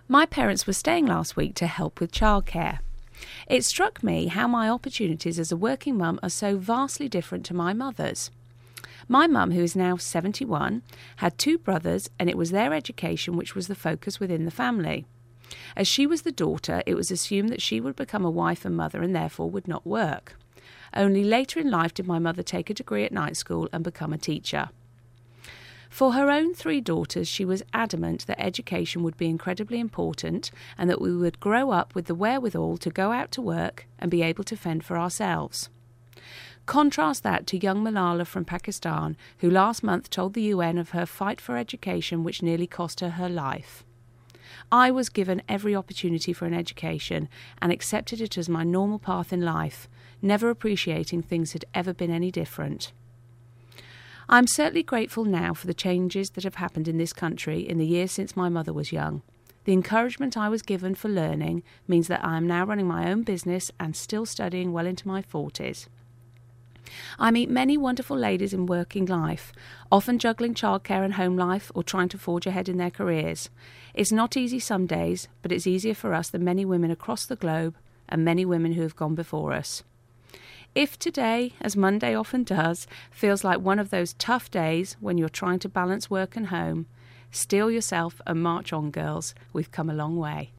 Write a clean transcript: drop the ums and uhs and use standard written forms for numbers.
My parents were staying last week to help with childcare. It struck me how my opportunities as a working mum are so vastly different to my mother's. My mum, who is now 71, had 2 brothers, and it was their education which was the focus within the family. As she was the daughter, it was assumed that she would become a wife and mother and therefore would not work. Only later in life did my mother take a degree at night school and become a teacher. For her own 3 daughters, she was adamant that education would be incredibly important and that we would grow up with the wherewithal to go out to work and be able to fend for ourselves. Contrast that to young Malala from Pakistan, who last month told the UN of her fight for education which nearly cost her her life. I was given every opportunity for an education and accepted it as my normal path in life, never appreciating things had ever been any different. I'm certainly grateful now for the changes that have happened in this country in the years since my mother was young. The encouragement I was given for learning means that I am now running my own business and still studying well into my 40s. I meet many wonderful ladies in working life, often juggling childcare and home life or trying to forge ahead in their careers. It's not easy some days, but it's easier for us than many women across the globe and many women who have gone before us. If today, as Monday often does, feels like one of those tough days when you're trying to balance work and home, steel yourself and march on, girls. We've come a long way.